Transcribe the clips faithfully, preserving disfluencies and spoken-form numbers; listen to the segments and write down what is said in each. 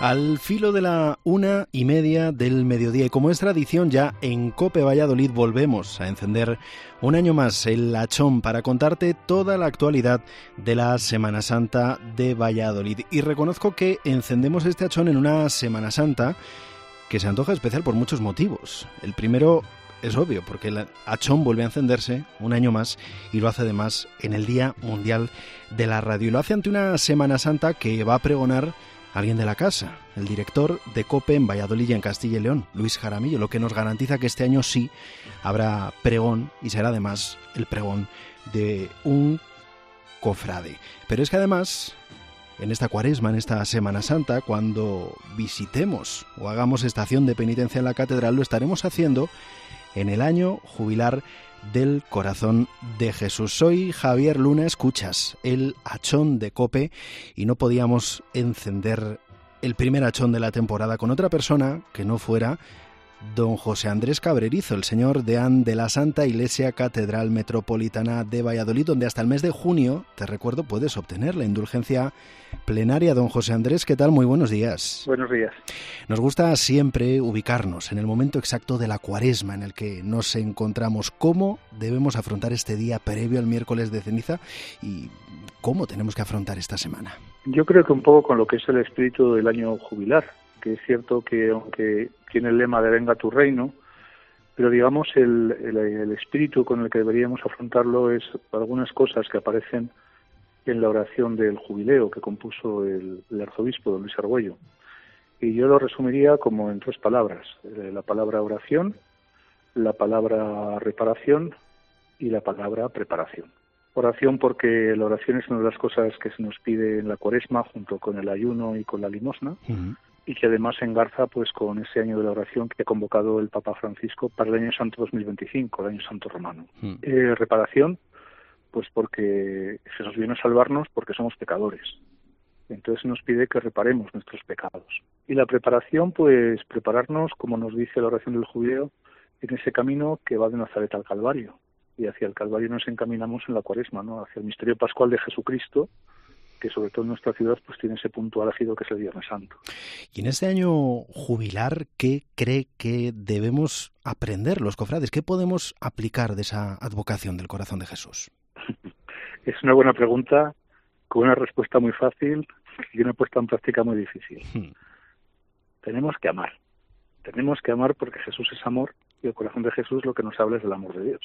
Al filo de la una y media del mediodía, y como es tradición, ya en COPE Valladolid volvemos a encender un año más el lachón para contarte toda la actualidad de la Semana Santa de Valladolid. Y reconozco que encendemos este lachón en una Semana Santa que se antoja especial por muchos motivos. El primero es obvio, porque el lachón vuelve a encenderse un año más y lo hace además en el Día Mundial de la Radio. Y lo hace ante una Semana Santa que va a pregonar alguien de la casa, el director de COPE en Valladolid y en Castilla y León, Luis Jaramillo, lo que nos garantiza que este año sí habrá pregón y será además el pregón de un cofrade. Pero es que además, en esta cuaresma, en esta Semana Santa, cuando visitemos o hagamos estación de penitencia en la catedral, lo estaremos haciendo en el año jubilar del Corazón de Jesús. Soy Javier Luna, escuchas el lachón de COPE y no podíamos encender el primer lachón de la temporada con otra persona que no fuera don José Andrés Cabrerizo, el señor deán de la Santa Iglesia Catedral Metropolitana de Valladolid, donde hasta el mes de junio, te recuerdo, puedes obtener la indulgencia plenaria. Don José Andrés, ¿qué tal? Muy buenos días. Buenos días. Nos gusta siempre ubicarnos en el momento exacto de la cuaresma en el que nos encontramos. ¿Cómo debemos afrontar este día previo al miércoles de ceniza y cómo tenemos que afrontar esta semana? Yo creo que un poco con lo que es el espíritu del año jubilar, que es cierto que aunque tiene el lema de venga tu reino, pero digamos el, el, el espíritu con el que deberíamos afrontarlo es algunas cosas que aparecen en la oración del jubileo que compuso el, el arzobispo don Luis Argüello. Y yo lo resumiría como en tres palabras: la palabra oración, la palabra reparación y la palabra preparación. Oración porque la oración es una de las cosas que se nos pide en la cuaresma junto con el ayuno y con la limosna. Uh-huh. Y que además se engarza pues con ese año de la oración que ha convocado el Papa Francisco para el año santo dos mil veinticinco, el año santo romano. Mm. Eh, reparación, pues porque Jesús vino a salvarnos porque somos pecadores. Entonces nos pide que reparemos nuestros pecados. Y la preparación, pues prepararnos, como nos dice la oración del jubileo, en ese camino que va de Nazaret al Calvario. Y hacia el Calvario nos encaminamos en la cuaresma, ¿no? Hacia el misterio pascual de Jesucristo, que sobre todo en nuestra ciudad pues tiene ese punto álgido que es el Viernes Santo. Y en este año jubilar, ¿qué cree que debemos aprender los cofrades? ¿Qué podemos aplicar de esa advocación del Corazón de Jesús? Es una buena pregunta, con una respuesta muy fácil y una puesta en práctica muy difícil. Hmm. Tenemos que amar. Tenemos que amar porque Jesús es amor y el Corazón de Jesús lo que nos habla es del amor de Dios.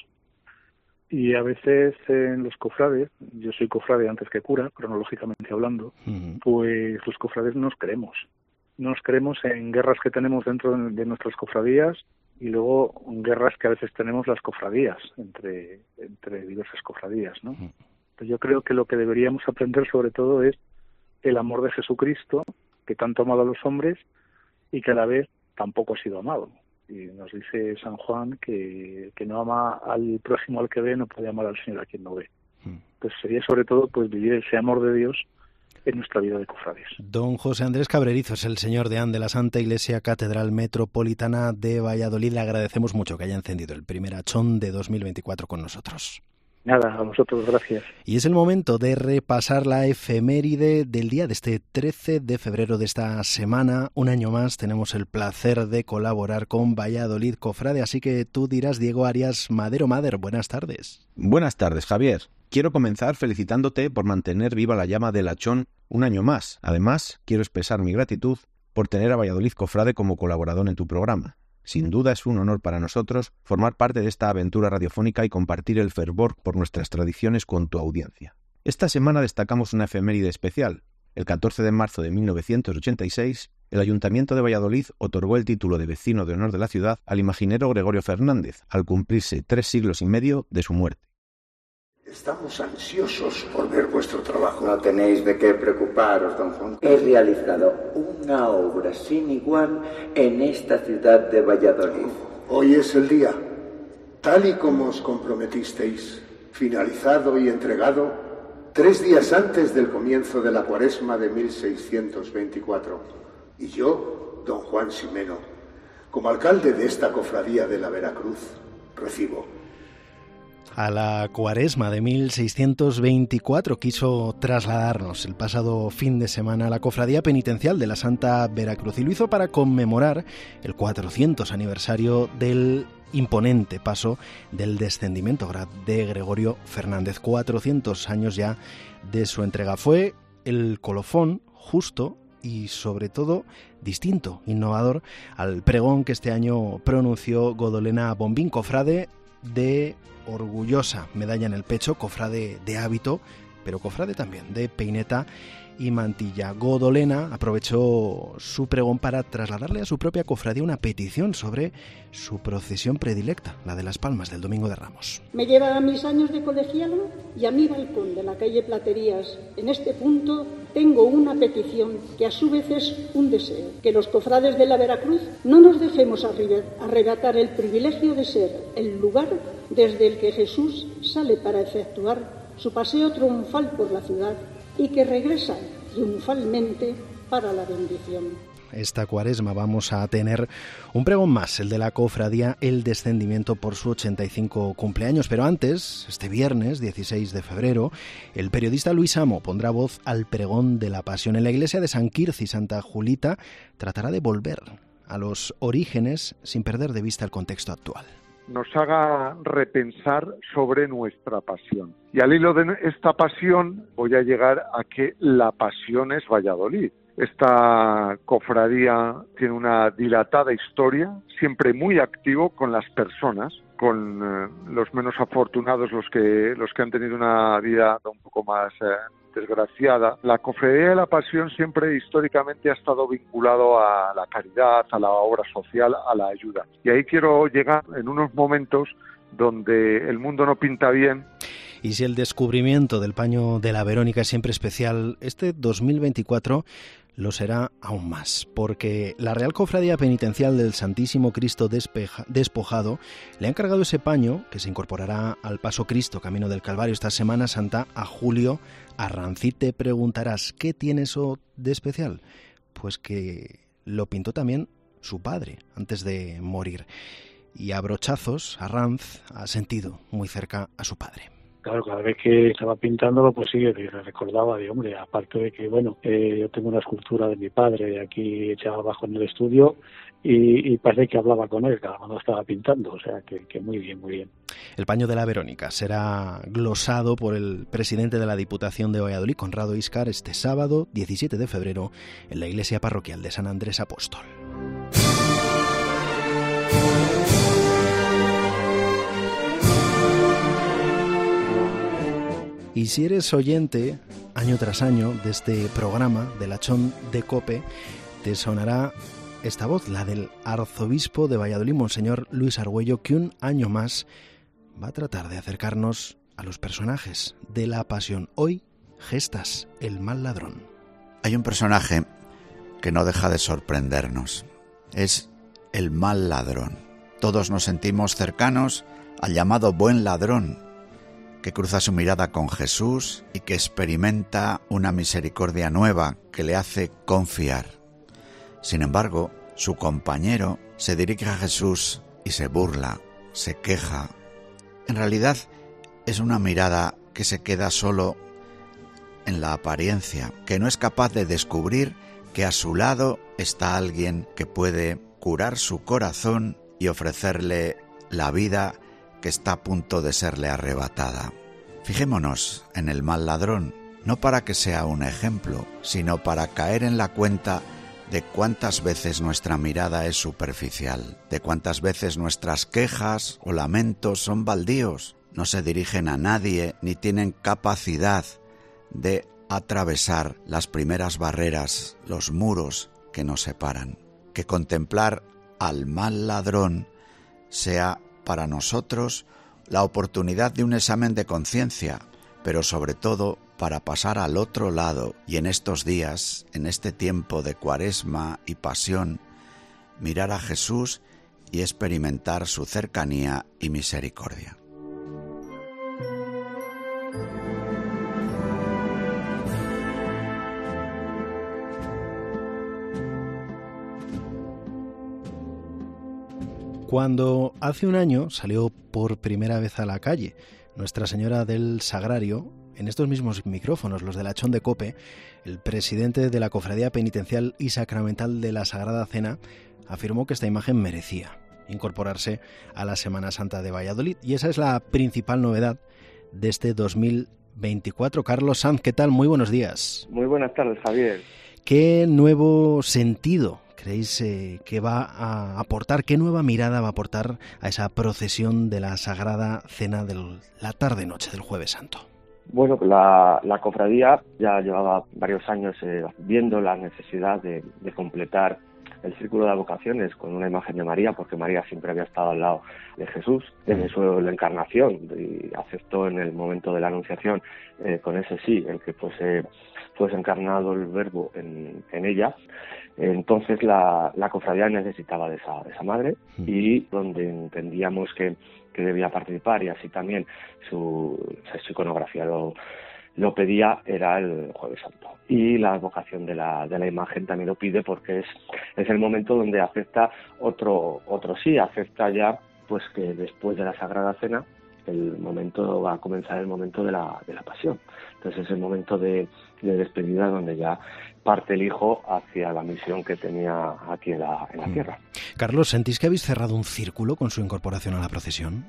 Y a veces en los cofrades, yo soy cofrade antes que cura, cronológicamente hablando, uh-huh. pues los cofrades nos creemos. Nos creemos en guerras que tenemos dentro de nuestras cofradías y luego en guerras que a veces tenemos las cofradías, entre, entre diversas cofradías, ¿no? Uh-huh. Pues yo creo que lo que deberíamos aprender sobre todo es el amor de Jesucristo, que tanto ha amado a los hombres y que a la vez tampoco ha sido amado. Y nos dice San Juan que, que no ama al prójimo al que ve, no puede amar al Señor a quien no ve. Entonces sería sobre todo pues vivir ese amor de Dios en nuestra vida de cofrades. Don José Andrés Cabrerizo es el señor deán de la Santa Iglesia Catedral Metropolitana de Valladolid. Le agradecemos mucho que haya encendido el primer lachón de dos mil veinticuatro con nosotros. Nada, a vosotros, gracias. Y es el momento de repasar la efeméride del día de este trece de febrero de esta semana. Un año más tenemos el placer de colaborar con Valladolid Cofrade, así que tú dirás, Diego Arias Madero Mader, buenas tardes. Buenas tardes, Javier. Quiero comenzar felicitándote por mantener viva la llama del lachón un año más. Además, quiero expresar mi gratitud por tener a Valladolid Cofrade como colaborador en tu programa. Sin duda es un honor para nosotros formar parte de esta aventura radiofónica y compartir el fervor por nuestras tradiciones con tu audiencia. Esta semana destacamos una efeméride especial. El catorce de marzo de mil novecientos ochenta y seis, el Ayuntamiento de Valladolid otorgó el título de vecino de honor de la ciudad al imaginero Gregorio Fernández, al cumplirse tres siglos y medio de su muerte. Estamos ansiosos por ver vuestro trabajo. No tenéis de qué preocuparos, don Juan. He realizado una obra sin igual en esta ciudad de Valladolid. Hoy es el día, tal y como os comprometisteis, finalizado y entregado tres días antes del comienzo de la cuaresma de mil seiscientos veinticuatro. Y yo, don Juan Ximeno, como alcalde de esta cofradía de la Veracruz, recibo A la Cuaresma de mil seiscientos veinticuatro quiso trasladarnos el pasado fin de semana a la Cofradía Penitencial de la Santa Veracruz y lo hizo para conmemorar el cuatrocientos aniversario del imponente paso del descendimiento de Gregorio Fernández. cuatrocientos años ya de su entrega. Fue el colofón justo y sobre todo distinto, innovador al pregón que este año pronunció Godolena Bombín, cofrade de orgullosa medalla en el pecho, cofrade de hábito, pero cofrade también de peineta y mantilla. Godolena aprovechó su pregón para trasladarle a su propia cofradía una petición sobre su procesión predilecta, la de las Palmas del Domingo de Ramos. Me lleva a mis años de colegialo y a mi balcón de la calle Platerías. En este punto tengo una petición que a su vez es un deseo, que los cofrades de la Veracruz no nos dejemos arrebatar el privilegio de ser el lugar desde el que Jesús sale para efectuar su paseo triunfal por la ciudad y que regresa triunfalmente para la bendición. Esta Cuaresma vamos a tener un pregón más, el de la cofradía El Descendimiento por su ochenta y cinco cumpleaños. Pero antes, este viernes dieciséis de febrero, el periodista Luis Amo pondrá voz al pregón de la Pasión. En la iglesia de San Quirce y Santa Julita tratará de volver a los orígenes sin perder de vista el contexto actual. Nos haga repensar sobre nuestra pasión. Y al hilo de esta pasión voy a llegar a que la pasión es Valladolid. Esta cofradía tiene una dilatada historia, siempre muy activo con las personas, con eh, los menos afortunados, los que los que han tenido una vida un poco más eh, desgraciada. La cofradía de la Pasión siempre históricamente ha estado vinculado a la caridad, a la obra social, a la ayuda. Y ahí quiero llegar en unos momentos donde el mundo no pinta bien. Y si el descubrimiento del paño de la Verónica es siempre especial, este dos mil veinticuatro lo será aún más, porque la Real Cofradía Penitencial del Santísimo Cristo despeja, Despojado le ha encargado ese paño que se incorporará al Paso Cristo, Camino del Calvario, esta Semana Santa a Julio Arranz. Y te preguntarás, ¿qué tiene eso de especial? Pues que lo pintó también su padre antes de morir. Y a brochazos, Arranz ha sentido muy cerca a su padre. Claro, cada vez que estaba pintándolo, pues sí, le recordaba de, hombre, aparte de que, bueno, eh, yo tengo una escultura de mi padre aquí hecha abajo en el estudio y, y parece que hablaba con él cada cuando estaba pintando, o sea, que, que muy bien, muy bien. El paño de la Verónica será glosado por el presidente de la Diputación de Valladolid, Conrado Íscar, este sábado diecisiete de febrero en la iglesia parroquial de San Andrés Apóstol. Y si eres oyente, año tras año, de este programa de La Chón de COPE, te sonará esta voz, la del arzobispo de Valladolid, Monseñor Luis Argüello, que un año más va a tratar de acercarnos a los personajes de la Pasión. Hoy, Gestas, el mal ladrón. Hay un personaje que no deja de sorprendernos. Es el mal ladrón. Todos nos sentimos cercanos al llamado buen ladrón, que cruza su mirada con Jesús y que experimenta una misericordia nueva que le hace confiar. Sin embargo, su compañero se dirige a Jesús y se burla, se queja. En realidad, es una mirada que se queda solo en la apariencia, que no es capaz de descubrir que a su lado está alguien que puede curar su corazón y ofrecerle la vida que está a punto de serle arrebatada. Fijémonos en el mal ladrón, no para que sea un ejemplo, sino para caer en la cuenta de cuántas veces nuestra mirada es superficial, de cuántas veces nuestras quejas o lamentos son baldíos, no se dirigen a nadie ni tienen capacidad de atravesar las primeras barreras, los muros que nos separan. Que contemplar al mal ladrón sea para nosotros la oportunidad de un examen de conciencia, pero sobre todo para pasar al otro lado y en estos días, en este tiempo de Cuaresma y Pasión, mirar a Jesús y experimentar su cercanía y misericordia. Cuando hace un año salió por primera vez a la calle Nuestra Señora del Sagrario, en estos mismos micrófonos, los de la Chón de Cope, el presidente de la Cofradía Penitencial y Sacramental de la Sagrada Cena afirmó que esta imagen merecía incorporarse a la Semana Santa de Valladolid, y esa es la principal novedad de este dos mil veinticuatro. Carlos Sanz, ¿qué tal? Muy buenos días. Muy buenas tardes, Javier. ¿Qué nuevo sentido creéis eh, que va a aportar, qué nueva mirada va a aportar a esa procesión de la Sagrada Cena de la tarde-noche del Jueves Santo? Bueno, la, la cofradía ya llevaba varios años eh, viendo la necesidad de, de completar el círculo de vocaciones con una imagen de María, porque María siempre había estado al lado de Jesús desde su la encarnación, y aceptó en el momento de la Anunciación eh, con ese sí, el que fuese, fuese encarnado el Verbo en, en ella. Entonces la, la cofradía necesitaba de esa, de esa madre, y donde entendíamos que, que debía participar, y así también su, su iconografía lo, lo pedía, era el Jueves Santo. Y la vocación de la, de la imagen también lo pide, porque es, es el momento donde acepta otro, otro sí, acepta ya pues que después de la Sagrada Cena el momento va a comenzar el momento de la, de la pasión. Entonces es el momento de, de despedida, donde ya parte el Hijo hacia la misión que tenía aquí en la, en la tierra. Carlos, ¿sentís que habéis cerrado un círculo con su incorporación a la procesión?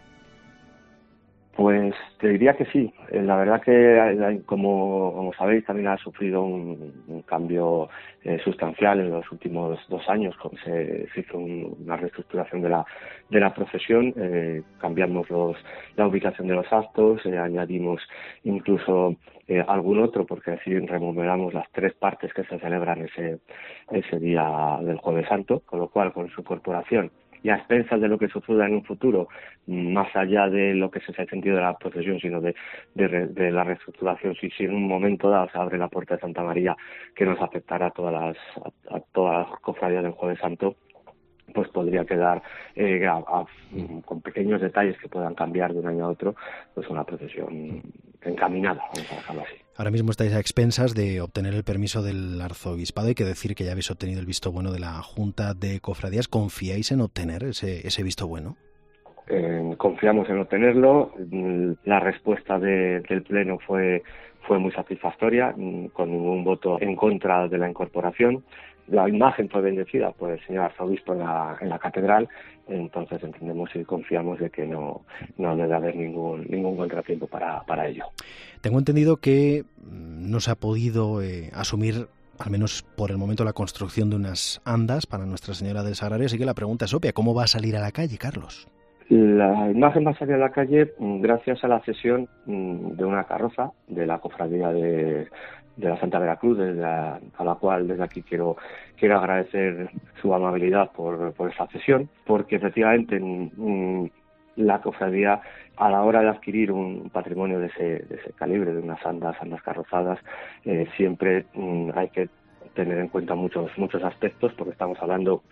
Pues te diría que sí. La verdad que, como, como sabéis, también ha sufrido un, un cambio eh, sustancial en los últimos dos años. Se, se hizo un, una reestructuración de la de la procesión, eh, cambiamos los, la ubicación de los actos, eh, añadimos incluso eh, algún otro, porque así remodelamos las tres partes que se celebran ese ese día del Jueves Santo, con lo cual, con su corporación y a expensas de lo que suceda en un futuro, más allá de lo que es el sentido de la procesión, sino de, de, de la reestructuración, si, si en un momento dado se abre la puerta de Santa María, que nos afectará a todas las, a, a todas las cofradías del Jueves Santo, pues podría quedar eh, a, a, con pequeños detalles que puedan cambiar de un año a otro, pues una procesión encaminada, vamos a dejarlo así. Ahora mismo estáis a expensas de obtener el permiso del arzobispado. Hay que decir que ya habéis obtenido el visto bueno de la Junta de Cofradías. ¿Confiáis en obtener ese, ese visto bueno? Eh, confiamos en obtenerlo. La respuesta de, del Pleno fue, fue muy satisfactoria, con ningún voto en contra de la incorporación. La imagen fue bendecida por el señor arzobispo en la, en la catedral, entonces entendemos y confiamos de que no, no debe haber ningún, ningún contratiempo para, para ello. Tengo entendido que no se ha podido eh, asumir, al menos por el momento, la construcción de unas andas para Nuestra Señora del Sagrario, así que la pregunta es obvia: ¿cómo va a salir a la calle, Carlos? La imagen va a salir a la calle gracias a la cesión de una carroza de la cofradía de, de la Santa Veracruz, desde la, a la cual desde aquí quiero quiero agradecer su amabilidad por, por esa cesión, porque efectivamente mmm, la cofradía, a la hora de adquirir un patrimonio de ese, de ese calibre, de unas andas, andas carrozadas, eh, siempre mmm, hay que tener en cuenta muchos muchos aspectos, porque estamos hablando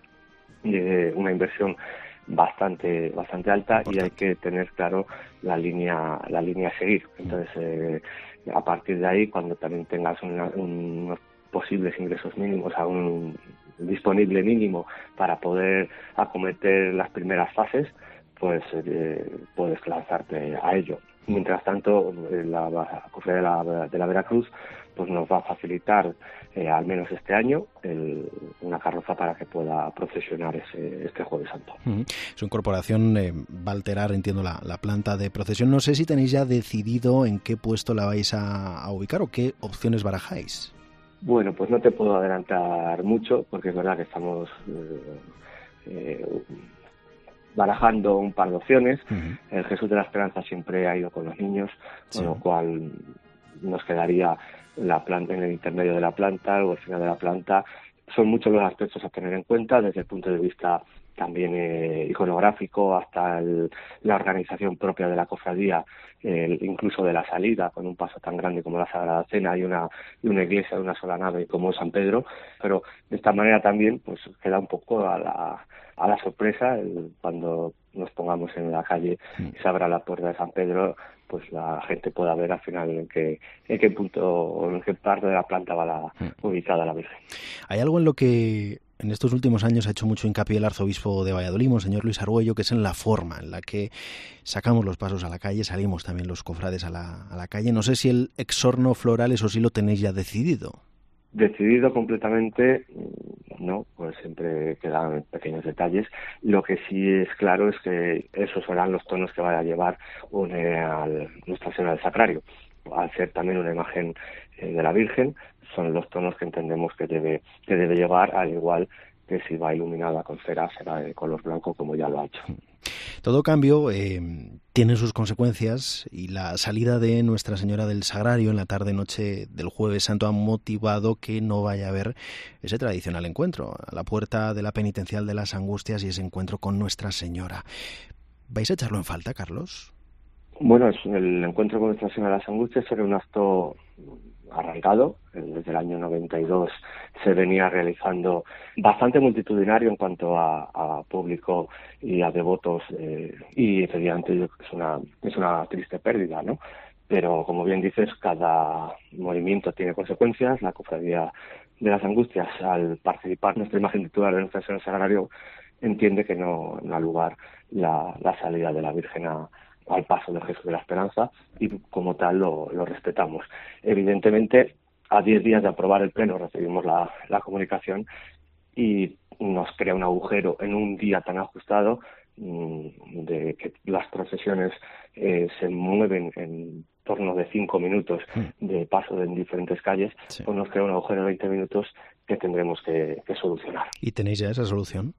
de una inversión bastante bastante alta y hay que tener claro la línea la línea a seguir. Entonces eh, a partir de ahí, cuando también tengas una, un, unos posibles ingresos mínimos, a un disponible mínimo para poder acometer las primeras fases, pues eh, puedes lanzarte a ello. Mientras tanto, la, la cofradía de la, de la Veracruz pues nos va a facilitar, eh, al menos este año, el, una carroza para que pueda procesionar ese, este Jueves Santo. Uh-huh. Su incorporación eh, va a alterar, entiendo, la, la planta de procesión. No sé si tenéis ya decidido en qué puesto la vais a, a ubicar o qué opciones barajáis. Bueno, pues no te puedo adelantar mucho, porque es verdad que estamos eh, eh, barajando un par de opciones. Uh-huh. El Jesús de la Esperanza siempre ha ido con los niños, con sí. lo cual nos quedaría la planta en el intermedio de la planta o el final de la planta. Son muchos los aspectos a tener en cuenta desde el punto de vista también eh, iconográfico, hasta el, la organización propia de la cofradía, el, incluso de la salida, con un paso tan grande como la Sagrada Cena y una, y una iglesia de una sola nave como San Pedro. Pero de esta manera también pues queda un poco a la, a la sorpresa el, cuando nos pongamos en la calle y se abra la puerta de San Pedro, pues la gente pueda ver al final en qué, en qué punto o en qué parte de la planta va la, ubicada la Virgen. ¿Hay algo en lo que en estos últimos años ha hecho mucho hincapié el arzobispo de Valladolid, Monseñor Luis Argüello, que es en la forma en la que sacamos los pasos a la calle, salimos también los cofrades a la, a la calle. No sé si el exorno floral, eso sí lo tenéis ya decidido. Decidido completamente, no, pues siempre quedan pequeños detalles. Lo que sí es claro es que esos serán los tonos que vaya a llevar une al Nuestra Señora del Sacrario. Al ser también una imagen eh, de la Virgen, son los tonos que entendemos que debe que debe llevar, al igual que si va iluminada con cera, será de color blanco, como ya lo ha hecho. Todo cambio eh, tiene sus consecuencias, y la salida de Nuestra Señora del Sagrario en la tarde-noche del Jueves Santo ha motivado que no vaya a haber ese tradicional encuentro a la puerta de la penitencial de las Angustias y ese encuentro con Nuestra Señora. ¿Vais a echarlo en falta, Carlos? Bueno, es, el encuentro con Nuestra Señora de las Angustias era un acto arrancado. Desde el año noventa y dos se venía realizando bastante multitudinario en cuanto a, a público y a devotos, eh, y efectivamente es una, es una triste pérdida, ¿no? Pero como bien dices, cada movimiento tiene consecuencias. La Cofradía de las Angustias, al participar nuestra imagen titular de Nuestra Señora del Sagrario, entiende que no, no ha lugar la, la salida de la Virgen a al paso de Jesús de la Esperanza, y como tal lo, lo respetamos. Evidentemente, a diez días de aprobar el pleno recibimos la, la comunicación y nos crea un agujero en un día tan ajustado, mmm, de que las procesiones eh, se mueven en torno de cinco minutos de paso en diferentes calles, sí. Pues nos crea un agujero de veinte minutos que tendremos que, que solucionar. ¿Y tenéis ya esa solución?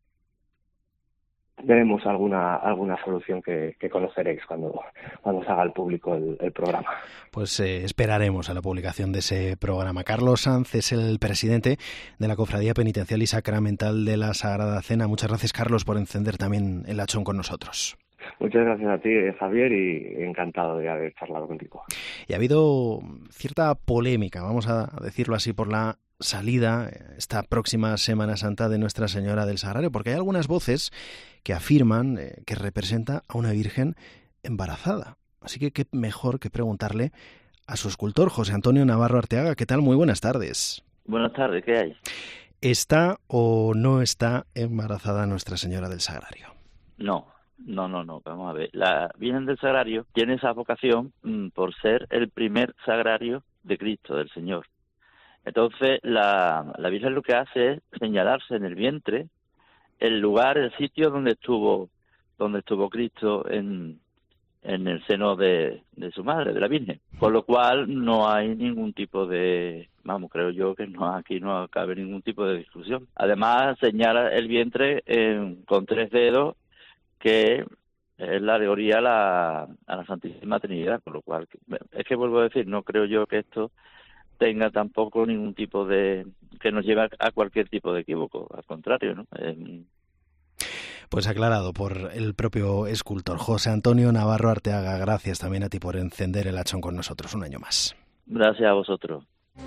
Veremos alguna alguna solución que, que conoceréis cuando, cuando se haga al público el, el programa. Pues eh, esperaremos a la publicación de ese programa. Carlos Sanz es el presidente de la Cofradía Penitencial y Sacramental de la Sagrada Cena. Muchas gracias, Carlos, por encender también el hachón con nosotros. Muchas gracias a ti, Javier, y encantado de haber charlado contigo. Y ha habido cierta polémica, vamos a decirlo así, por la salida esta próxima Semana Santa de Nuestra Señora del Sagrario, porque hay algunas voces que afirman eh, que representa a una Virgen embarazada. Así que qué mejor que preguntarle a su escultor, José Antonio Navarro Arteaga. ¿Qué tal? Muy buenas tardes. Buenas tardes, ¿qué hay? ¿Está o no está embarazada Nuestra Señora del Sagrario? No. No, no, no, vamos a ver. La Virgen del Sagrario tiene esa vocación mmm, por ser el primer sagrario de Cristo, del Señor. Entonces, la, la Virgen lo que hace es señalarse en el vientre el lugar, el sitio donde estuvo donde estuvo Cristo en, en el seno de, de su madre, de la Virgen. Con lo cual, no hay ningún tipo de... Vamos, creo yo que no aquí no cabe ningún tipo de discusión. Además, señala el vientre eh, con tres dedos, que es la alegoría a la, a la Santísima Trinidad, con lo cual, es que vuelvo a decir, no creo yo que esto tenga tampoco ningún tipo de... que nos lleve a cualquier tipo de equívoco, al contrario, ¿no? Eh, Pues aclarado por el propio escultor José Antonio Navarro Arteaga. Gracias también a ti por encender el hachón con nosotros un año más. Gracias a vosotros.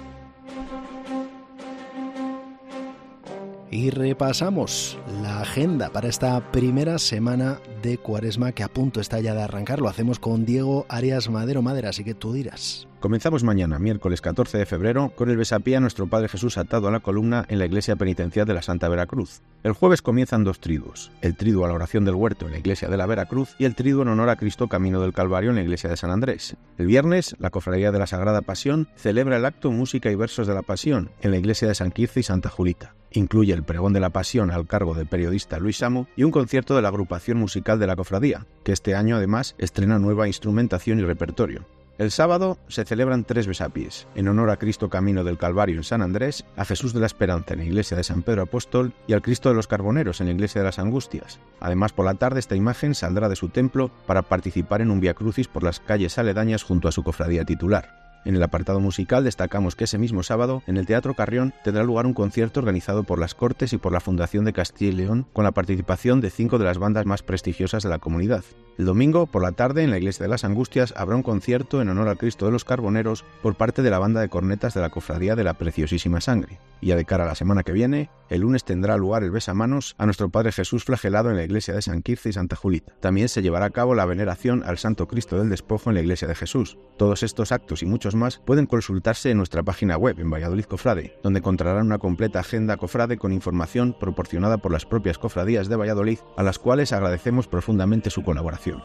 Y repasamos la agenda para esta primera semana de Cuaresma que a punto está ya de arrancar. Lo hacemos con Diego Arias Madero Madera, así que tú dirás. Comenzamos mañana, miércoles catorce de febrero, con el besapié a Nuestro Padre Jesús atado a la columna en la Iglesia Penitencial de la Santa Veracruz. El jueves comienzan dos triduos, el triduo a la oración del huerto en la Iglesia de la Veracruz y el triduo en honor a Cristo Camino del Calvario en la Iglesia de San Andrés. El viernes, la Cofradía de la Sagrada Pasión celebra el acto Música y Versos de la Pasión en la Iglesia de San Quirce y Santa Julita. Incluye el pregón de la Pasión al cargo del periodista Luis Samu y un concierto de la agrupación musical de la Cofradía, que este año además estrena nueva instrumentación y repertorio. El sábado se celebran tres besapiés, en honor a Cristo Camino del Calvario en San Andrés, a Jesús de la Esperanza en la Iglesia de San Pedro Apóstol y al Cristo de los Carboneros en la Iglesia de las Angustias. Además, por la tarde esta imagen saldrá de su templo para participar en un Vía Crucis por las calles aledañas junto a su cofradía titular. En el apartado musical destacamos que ese mismo sábado, en el Teatro Carrión, tendrá lugar un concierto organizado por las Cortes y por la Fundación de Castilla y León, con la participación de cinco de las bandas más prestigiosas de la comunidad. El domingo, por la tarde, en la Iglesia de las Angustias, habrá un concierto en honor al Cristo de los Carboneros por parte de la banda de cornetas de la Cofradía de la Preciosísima Sangre. Y ya de cara a la semana que viene, el lunes tendrá lugar el besamanos a Nuestro Padre Jesús flagelado en la Iglesia de San Quirce y Santa Julita. También se llevará a cabo la veneración al Santo Cristo del Despojo en la Iglesia de Jesús. Todos estos actos y muchos datos más pueden consultarse en nuestra página web en Valladolid Cofrade, donde encontrarán una completa agenda cofrade con información proporcionada por las propias cofradías de Valladolid, a las cuales agradecemos profundamente su colaboración.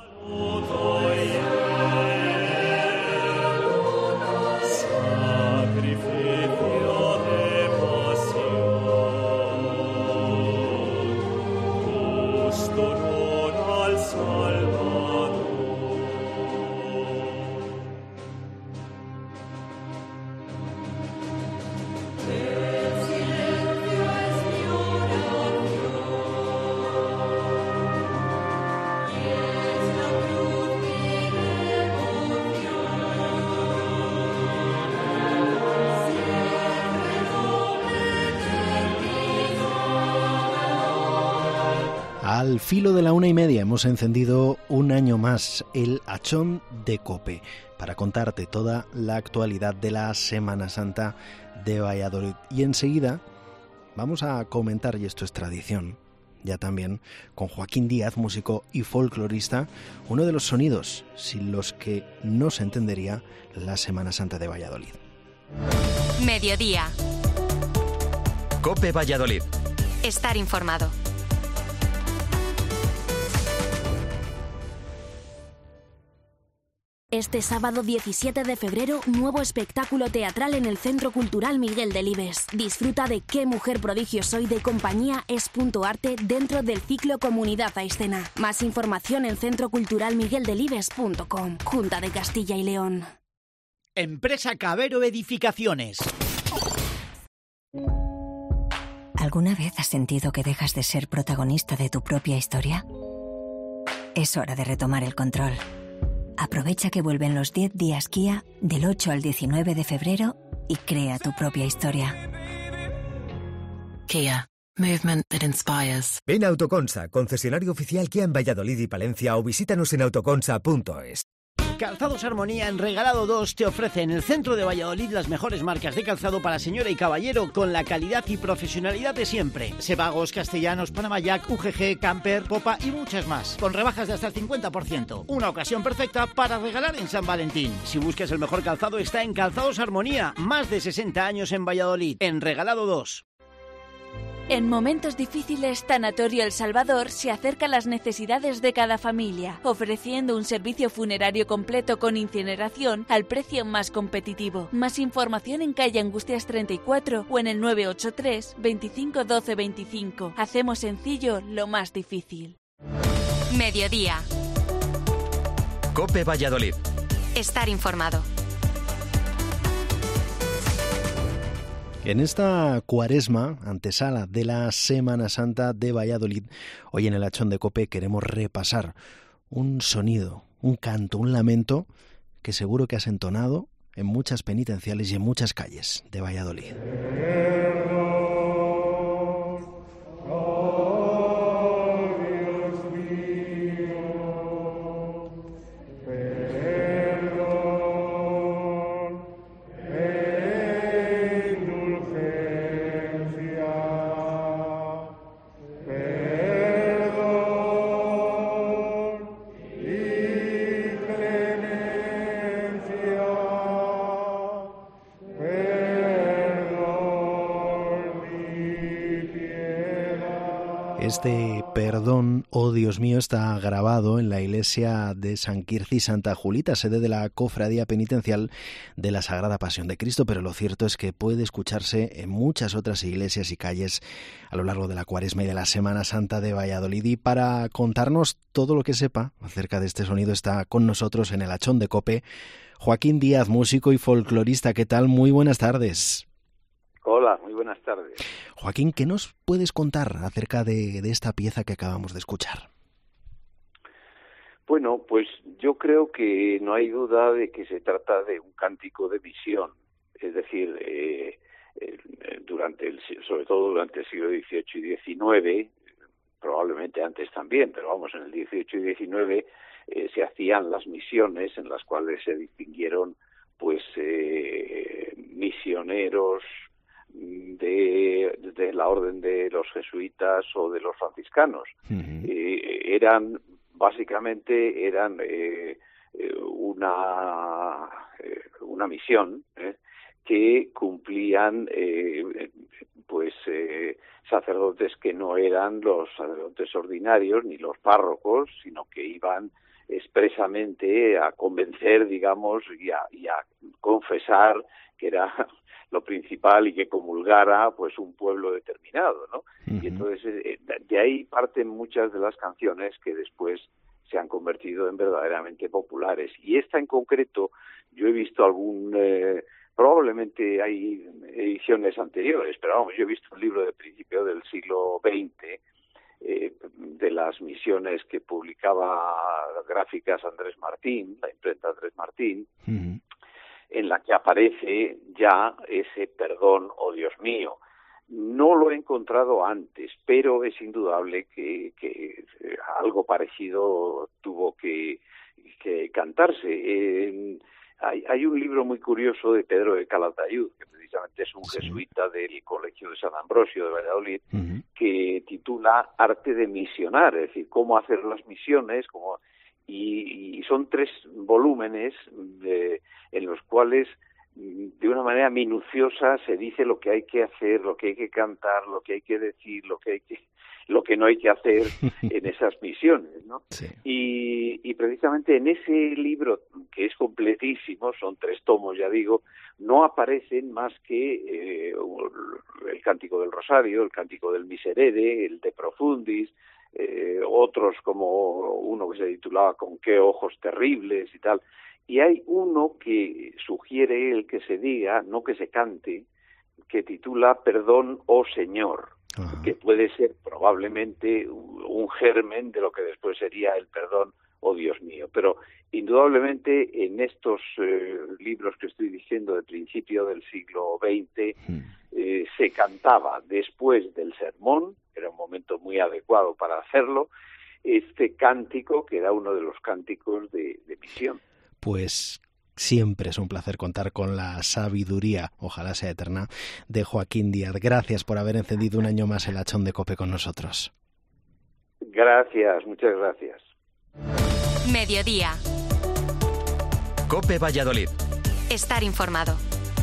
Al filo de la una y media hemos encendido un año más el Achón de Cope para contarte toda la actualidad de la Semana Santa de Valladolid. Y enseguida vamos a comentar, y esto es tradición, ya también con Joaquín Díaz, músico y folclorista, uno de los sonidos sin los que no se entendería la Semana Santa de Valladolid. Mediodía. Cope Valladolid. Estar informado. Este sábado diecisiete de febrero, nuevo espectáculo teatral en el Centro Cultural Miguel Delibes. Disfruta de Qué mujer prodigio soy de compañía Es.arte dentro del ciclo Comunidad a Escena. Más información en centro cultural miguel delibes punto com. Junta de Castilla y León. Empresa Cabero Edificaciones. ¿Alguna vez has sentido que dejas de ser protagonista de tu propia historia? Es hora de retomar el control. Aprovecha que vuelven los diez días Kia del ocho al diecinueve de febrero y crea tu propia historia. Kia. Movement that inspires. Ven a Autoconsa, concesionario oficial Kia en Valladolid y Palencia, o visítanos en autoconsa punto es. Calzados Armonía en Regalado dos te ofrece en el centro de Valladolid las mejores marcas de calzado para señora y caballero con la calidad y profesionalidad de siempre. Sebagos, Castellanos, Panama Jack, U G G, Camper, Popa y muchas más. Con rebajas de hasta el cincuenta por ciento. Una ocasión perfecta para regalar en San Valentín. Si buscas el mejor calzado está en Calzados Armonía. Más de sesenta años en Valladolid. En Regalado dos. En momentos difíciles, Tanatorio El Salvador se acerca a las necesidades de cada familia, ofreciendo un servicio funerario completo con incineración al precio más competitivo. Más información en calle Angustias treinta y cuatro o en el nueve ocho tres, veinticinco doce veinticinco. Hacemos sencillo lo más difícil. Mediodía. Cope Valladolid. Estar informado. En esta cuaresma, antesala de la Semana Santa de Valladolid, hoy en el Achón de Cope queremos repasar un sonido, un canto, un lamento que seguro que has entonado en muchas penitenciales y en muchas calles de Valladolid. Este perdón, oh Dios mío, está grabado en la iglesia de San Quirci Santa Julita, sede de la Cofradía Penitencial de la Sagrada Pasión de Cristo, pero lo cierto es que puede escucharse en muchas otras iglesias y calles a lo largo de la Cuaresma y de la Semana Santa de Valladolid. Y para contarnos todo lo que sepa acerca de este sonido está con nosotros en el Achón de Cope Joaquín Díaz, músico y folclorista. ¿Qué tal? Muy buenas tardes. Hola, muy buenas tardes. Joaquín, ¿qué nos puedes contar acerca de, de esta pieza que acabamos de escuchar? Bueno, pues yo creo que no hay duda de que se trata de un cántico de visión, es decir, eh, eh, durante el, sobre todo durante el siglo dieciocho y diecinueve, probablemente antes también, pero vamos, en el dieciocho y diecinueve eh, se hacían las misiones en las cuales se distinguieron pues eh, misioneros de, de la orden de los jesuitas o de los franciscanos. Uh-huh. Eh, eran, básicamente, eran eh, una, eh, una una misión, ¿eh? que cumplían eh, pues eh, sacerdotes que no eran los sacerdotes ordinarios ni los párrocos, sino que iban expresamente a convencer, digamos, y a, y a confesar que era lo principal y que comulgara pues un pueblo determinado, ¿no? Uh-huh. Y entonces eh, de ahí parten muchas de las canciones que después se han convertido en verdaderamente populares. Y esta en concreto, yo he visto algún... Eh, probablemente hay ediciones anteriores, pero vamos, yo he visto un libro de principio del siglo veinte, eh, de las misiones que publicaba Gráficas Andrés Martín, la imprenta Andrés Martín, uh-huh. en la que aparece ya ese perdón, oh Dios mío. No lo he encontrado antes, pero es indudable que, que algo parecido tuvo que, que cantarse. Eh, hay, hay un libro muy curioso de Pedro de Calatayud, que precisamente es un sí. jesuita del Colegio de San Ambrosio de Valladolid, uh-huh. que titula Arte de misionar, es decir, cómo hacer las misiones, cómo, y, y son tres volúmenes de, en los cuales de una manera minuciosa se dice lo que hay que hacer, lo que hay que cantar, lo que hay que decir, lo que hay que, lo que no hay que hacer en esas misiones, ¿no? Sí. Y, y precisamente en ese libro, que es completísimo, son tres tomos, ya digo, no aparecen más que eh, el Cántico del Rosario, el Cántico del Miserere, el De Profundis, eh, otros como uno que se titulaba Con qué ojos terribles y tal. Y hay uno que sugiere el que se diga, no que se cante, que titula Perdón, oh Señor, uh-huh. que puede ser probablemente un germen de lo que después sería el perdón, oh Dios mío. Pero indudablemente en estos eh, libros que estoy diciendo de principio del siglo veinte, uh-huh. eh, se cantaba después del sermón, era un momento muy adecuado para hacerlo, este cántico que era uno de los cánticos de, de misión. Pues siempre es un placer contar con la sabiduría, ojalá sea eterna, de Joaquín Díaz. Gracias por haber encendido un año más el hachón de COPE con nosotros. Gracias, muchas gracias. Mediodía. COPE Valladolid. Estar informado.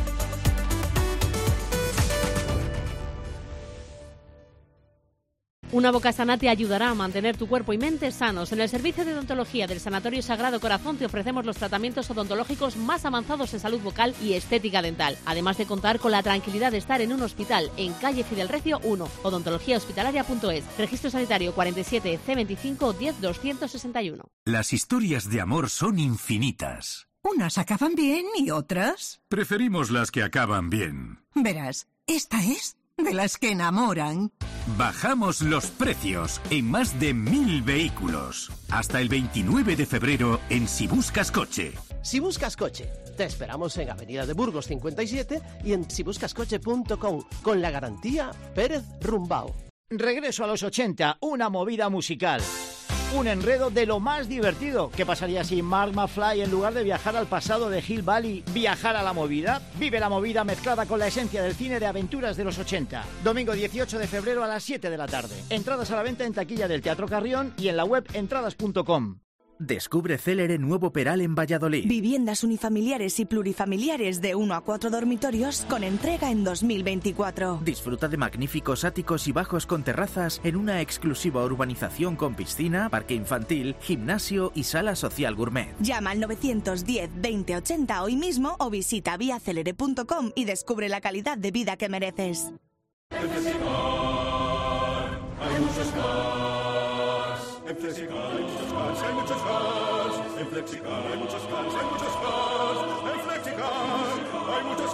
Una boca sana te ayudará a mantener tu cuerpo y mente sanos. En el servicio de odontología del Sanatorio Sagrado Corazón te ofrecemos los tratamientos odontológicos más avanzados en salud bucal y estética dental. Además de contar con la tranquilidad de estar en un hospital en calle Fidel Recio uno, odontología hospitalaria punto es. Registro sanitario cuarenta y siete C veinticinco diez doscientos sesenta y uno. Las historias de amor son infinitas. Unas acaban bien y otras... Preferimos las que acaban bien. Verás, esta es... de las que enamoran. Bajamos los precios en más de mil vehículos. Hasta el veintinueve de febrero en Si Buscas Coche. Si Buscas Coche. Te esperamos en Avenida de Burgos cincuenta y siete y en si buscas coche punto com con la garantía Pérez Rumbao. Regreso a los ochenta, una movida musical. Un enredo de lo más divertido. ¿Qué pasaría si Mark McFly, en lugar de viajar al pasado de Hill Valley, viajara a la movida? Vive la movida mezclada con la esencia del cine de aventuras de los ochenta. Domingo dieciocho de febrero a las siete de la tarde. Entradas a la venta en taquilla del Teatro Carrión y en la web entradas punto com. Descubre Célere Nuevo Peral en Valladolid. Viviendas unifamiliares y plurifamiliares de uno a cuatro dormitorios con entrega en dos mil veinticuatro. Disfruta de magníficos áticos y bajos con terrazas en una exclusiva urbanización con piscina, parque infantil, gimnasio y sala social gourmet. Llama al novecientos diez veinte ochenta hoy mismo o visita vía célere punto com y descubre la calidad de vida que mereces. En Flexicar hay muchos cars. En Flexicar hay muchos cars, hay muchos cars. En Flexicar hay muchos cars, hay muchos cars. En Flexicar hay muchos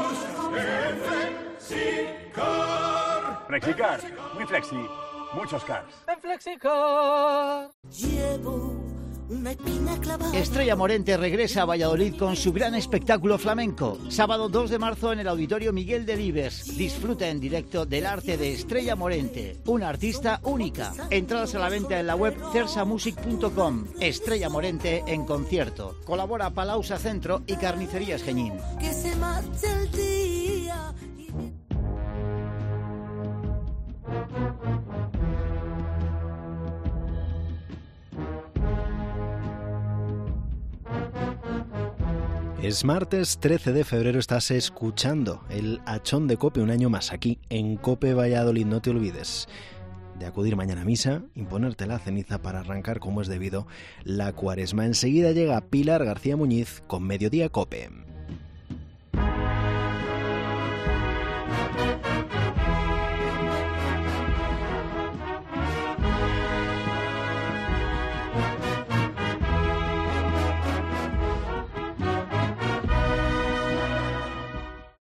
cars. En Flexicar. Flexicar, muy flexi, muchos cars. En Flexicar. Llevo una espina clavada. Estrella Morente regresa a Valladolid con su gran espectáculo flamenco. Sábado dos de marzo en el Auditorio Miguel Delibes. Disfruta en directo del arte de Estrella Morente, una artista única. Entradas a la venta en la web cersa music punto com. Estrella Morente en concierto. Colabora Palausa Centro y Carnicerías Geñín. Que se marche el día. Es martes trece de febrero, estás escuchando el Achón de COPE un año más aquí en COPE Valladolid. No te olvides de acudir mañana a misa, imponerte la ceniza para arrancar como es debido la cuaresma. Enseguida llega Pilar García Muñiz con Mediodía COPE.